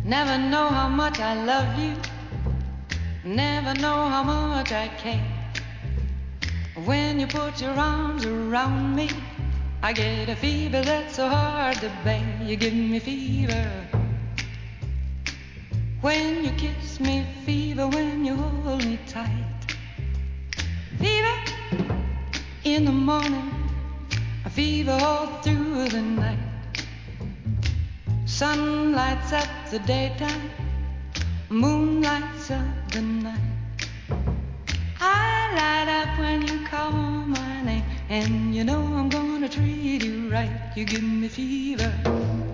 Never know how much I love you. Never know how much I care. When you put your arms around me, I get a fever that's so hard to bear. You give me fever when you kiss me, fever when you hold me tight. Fever in the morning, a fever all through the night. Sun lights up the daytime, moon lights up the night. I light up when you call my name, and you know I'm gonna treat you right. You give me fever